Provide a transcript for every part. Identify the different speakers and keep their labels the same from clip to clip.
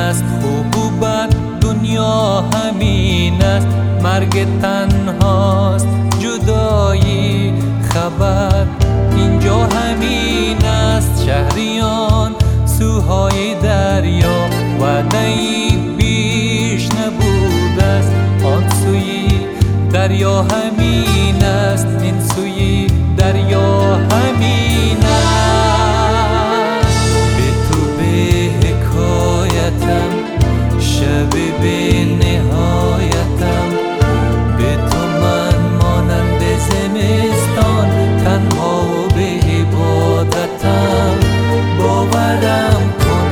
Speaker 1: است، خوب و بد دنیا همین است. مرگ تنهاست، جدایی خبر اینجا همین است. شهریان سوهای دریا، وعده‌ای بیش نبوده است. آن سوی دریا همین است، این سوی دریا همین است. به تو به حکایتم، شب به نهایتم، به تو من مانند زمستان، تنها و به عبادتم. باورم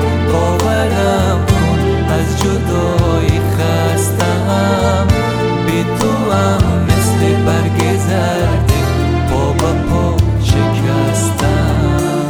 Speaker 1: کن از جدایی خستم، به تو هم مثل برگ زرده پا به پا شکستم.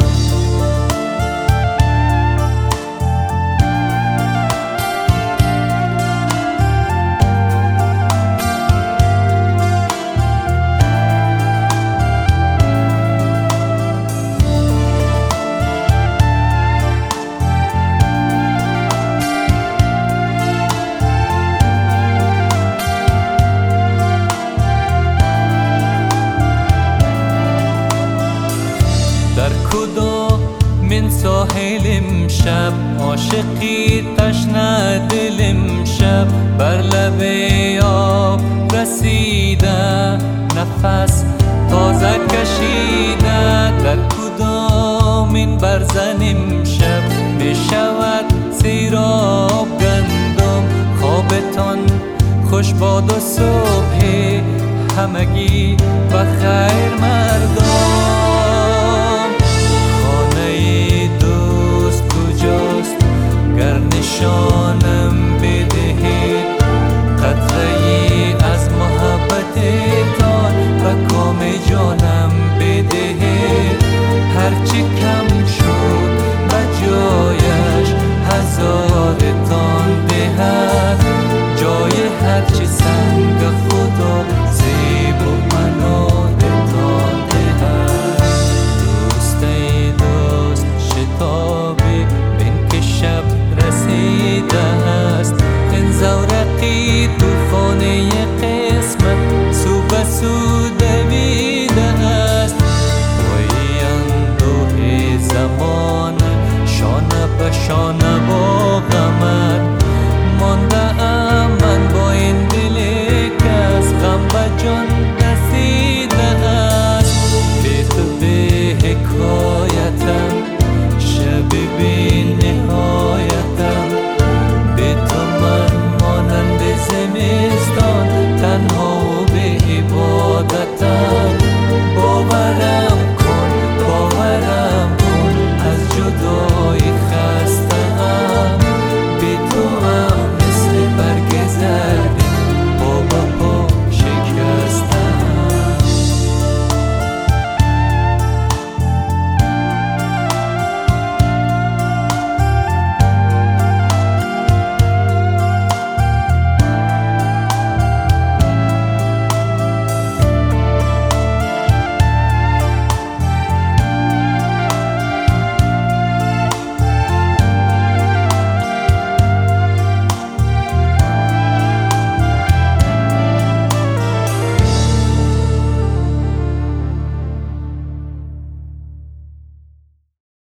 Speaker 1: در کدامین ساحل امشب، عاشقی تشنه دل امشب، بر لب آب رسیده، نفس تازه کشیده. در کدامین برزن امشب، بشود سیراب گندم، خوابتان خوش باد و صبح همگی بخیر مردم. گر نشانم بدهید قطره‌ای از محبتتان، و کام جانم بدهید. هرچی کم شد به جایش هزارتان دهد، جای هرچی سنگ خدا زیب و منارتان دهد. دوست ای دوست شتابی بین که شب رسیده است، این زورقی تو